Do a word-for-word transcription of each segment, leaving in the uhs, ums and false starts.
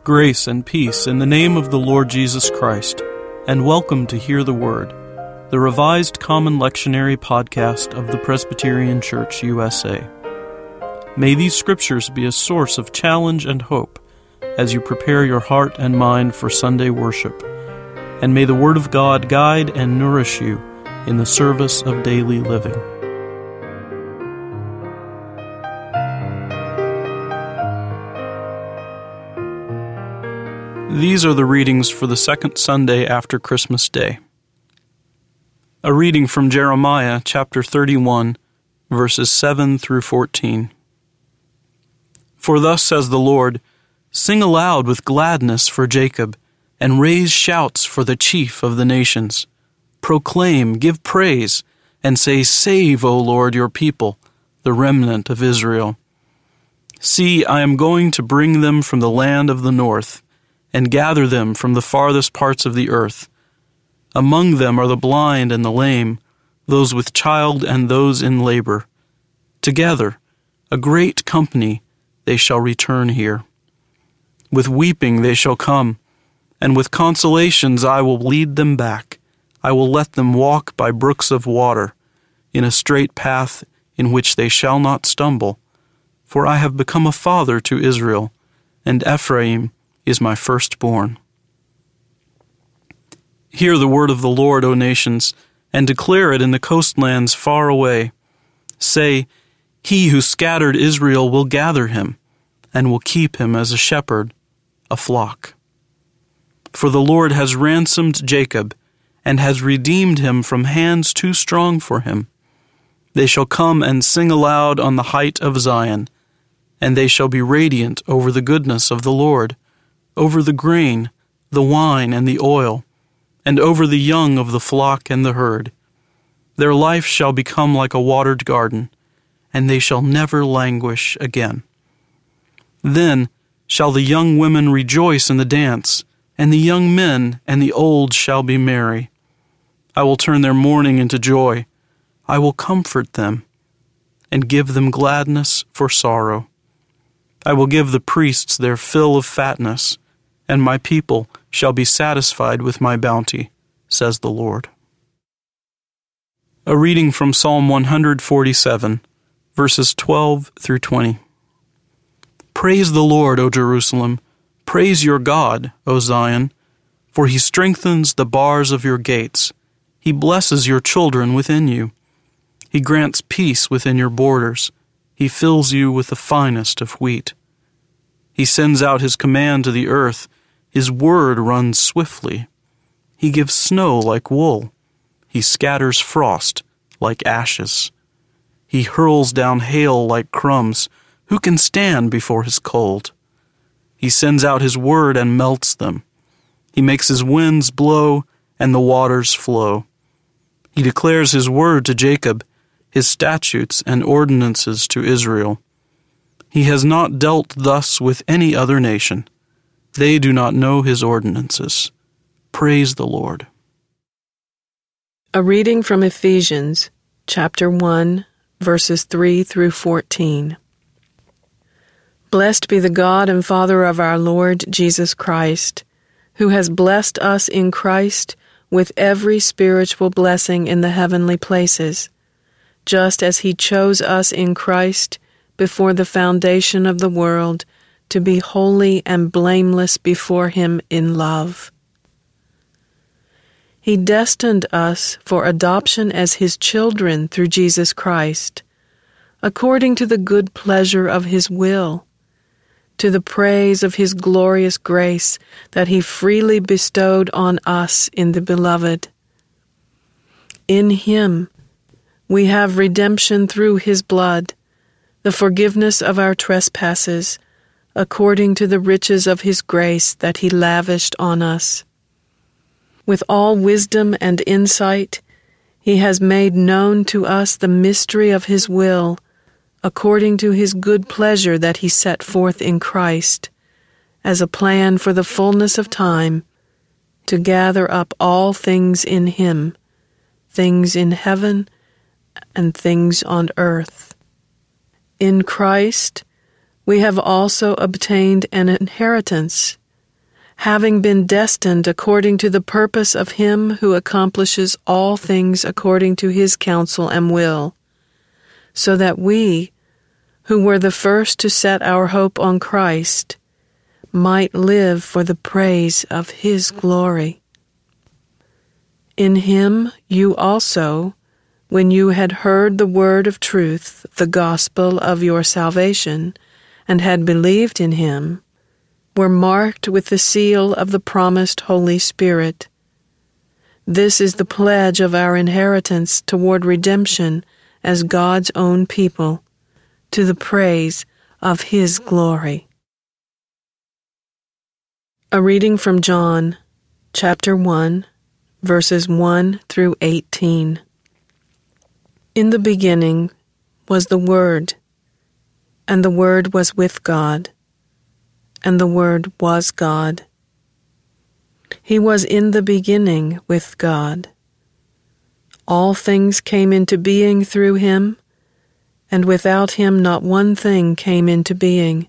Grace and peace in the name of the Lord Jesus Christ, and welcome to Hear the Word, the Revised Common Lectionary podcast of the Presbyterian Church, U S A. May these scriptures be a source of challenge and hope as you prepare your heart and mind for Sunday worship, and may the Word of God guide and nourish you in the service of daily living. These are the readings for the second Sunday after Christmas Day. A reading from Jeremiah chapter thirty-one, verses seven through fourteen. For thus says the Lord, sing aloud with gladness for Jacob, and raise shouts for the chief of the nations. Proclaim, give praise, and say, save, O Lord, your people, the remnant of Israel. See, I am going to bring them from the land of the north, and gather them from the farthest parts of the earth. Among them are the blind and the lame, those with child and those in labor. Together, a great company, they shall return here. With weeping they shall come, and with consolations I will lead them back. I will let them walk by brooks of water, in a straight path in which they shall not stumble. For I have become a father to Israel, and Ephraim is my firstborn. Hear the word of the Lord, O nations, and declare it in the coastlands far away. Say, he who scattered Israel will gather him, and will keep him as a shepherd, a flock. For the Lord has ransomed Jacob, and has redeemed him from hands too strong for him. They shall come and sing aloud on the height of Zion, and they shall be radiant over the goodness of the Lord, over the grain, the wine, and the oil, and over the young of the flock and the herd. Their life shall become like a watered garden, and they shall never languish again. Then shall the young women rejoice in the dance, and the young men and the old shall be merry. I will turn their mourning into joy. I will comfort them, and give them gladness for sorrow. I will give the priests their fill of fatness, and my people shall be satisfied with my bounty, says the Lord. A reading from Psalm one forty-seven, verses twelve through twenty. Praise the Lord, O Jerusalem. Praise your God, O Zion, for he strengthens the bars of your gates. He blesses your children within you. He grants peace within your borders. He fills you with the finest of wheat. He sends out his command to the earth. His word runs swiftly. He gives snow like wool. He scatters frost like ashes. He hurls down hail like crumbs. Who can stand before his cold? He sends out his word and melts them. He makes his winds blow and the waters flow. He declares his word to Jacob, his statutes and ordinances to Israel. He has not dealt thus with any other nation. They do not know his ordinances. Praise the Lord. A reading from Ephesians, chapter one, verses three through fourteen. Blessed be the God and Father of our Lord Jesus Christ, who has blessed us in Christ with every spiritual blessing in the heavenly places, just as he chose us in Christ before the foundation of the world, to be holy and blameless before him in love. He destined us for adoption as his children through Jesus Christ, according to the good pleasure of his will, to the praise of his glorious grace that he freely bestowed on us in the Beloved. In him we have redemption through his blood, the forgiveness of our trespasses, according to the riches of his grace that he lavished on us. With all wisdom and insight, he has made known to us the mystery of his will, according to his good pleasure that he set forth in Christ, as a plan for the fullness of time, to gather up all things in him, things in heaven and things on earth. In Christ, we have also obtained an inheritance, having been destined according to the purpose of Him who accomplishes all things according to His counsel and will, so that we, who were the first to set our hope on Christ, might live for the praise of His glory. In Him you also, when you had heard the word of truth, the gospel of your salvation, and had believed in Him, were marked with the seal of the promised Holy Spirit. This is the pledge of our inheritance toward redemption as God's own people, to the praise of His glory. A reading from John, chapter one, verses one through eighteen. In the beginning was the Word, and the Word was with God, and the Word was God. He was in the beginning with God. All things came into being through Him, and without Him not one thing came into being.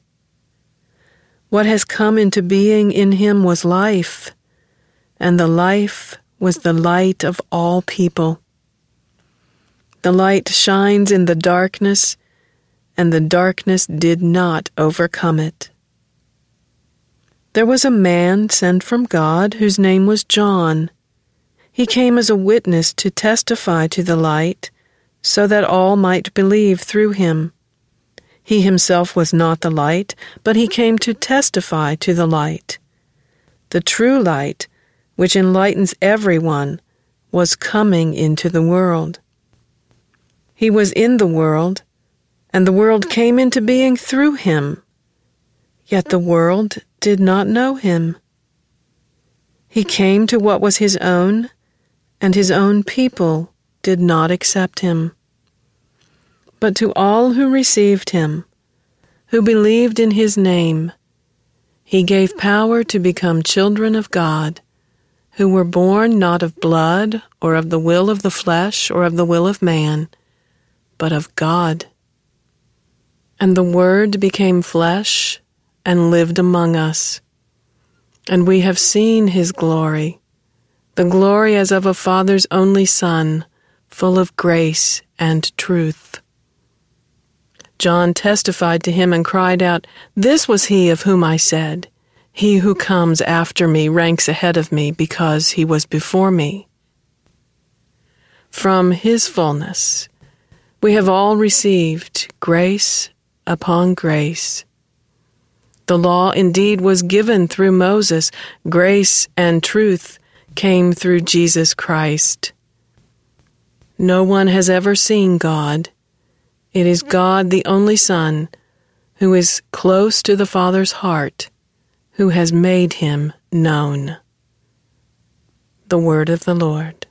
What has come into being in Him was life, and the life was the light of all people. The light shines in the darkness, and the darkness did not overcome it. There was a man sent from God whose name was John. He came as a witness to testify to the light, so that all might believe through him. He himself was not the light, but he came to testify to the light. The true light, which enlightens everyone, was coming into the world. He was in the world, and the world came into being through him. Yet the world did not know him. He came to what was his own, and his own people did not accept him. But to all who received him, who believed in his name, he gave power to become children of God, who were born not of blood, or of the will of the flesh, or of the will of man, but of God. And the Word became flesh and lived among us. And we have seen his glory, the glory as of a Father's only Son, full of grace and truth. John testified to him and cried out, "This was he of whom I said, 'He who comes after me ranks ahead of me because he was before me.'" From his fullness we have all received grace upon grace. The law indeed was given through Moses. Grace and truth came through Jesus Christ. No one has ever seen God. It is God, the only Son, who is close to the Father's heart, who has made him known. The word of the Lord.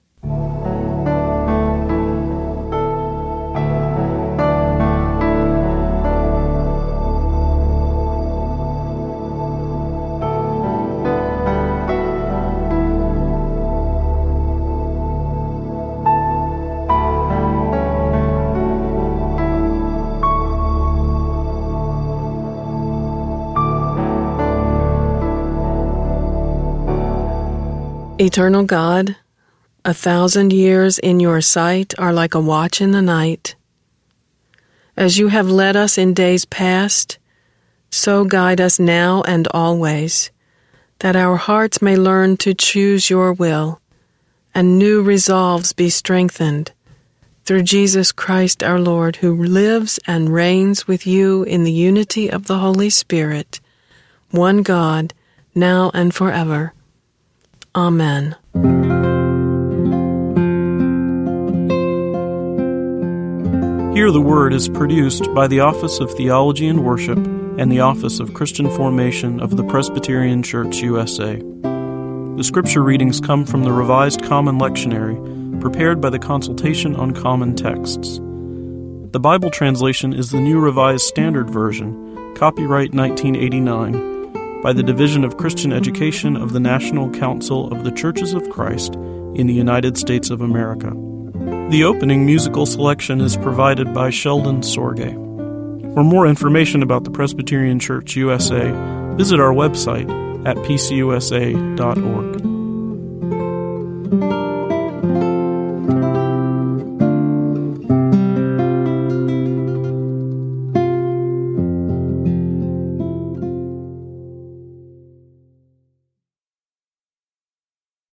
Eternal God, a thousand years in your sight are like a watch in the night. As you have led us in days past, so guide us now and always, that our hearts may learn to choose your will, and new resolves be strengthened, through Jesus Christ our Lord, who lives and reigns with you in the unity of the Holy Spirit, one God, now and forever. Amen. Hear the Word is produced by the Office of Theology and Worship and the Office of Christian Formation of the Presbyterian Church U S A. The scripture readings come from the Revised Common Lectionary, prepared by the Consultation on Common Texts. The Bible translation is the New Revised Standard Version, copyright nineteen eighty-nine, by the Division of Christian Education of the National Council of the Churches of Christ in the United States of America. The opening musical selection is provided by Sheldon Sorge. For more information about the Presbyterian Church U S A, visit our website at p c u s a dot org.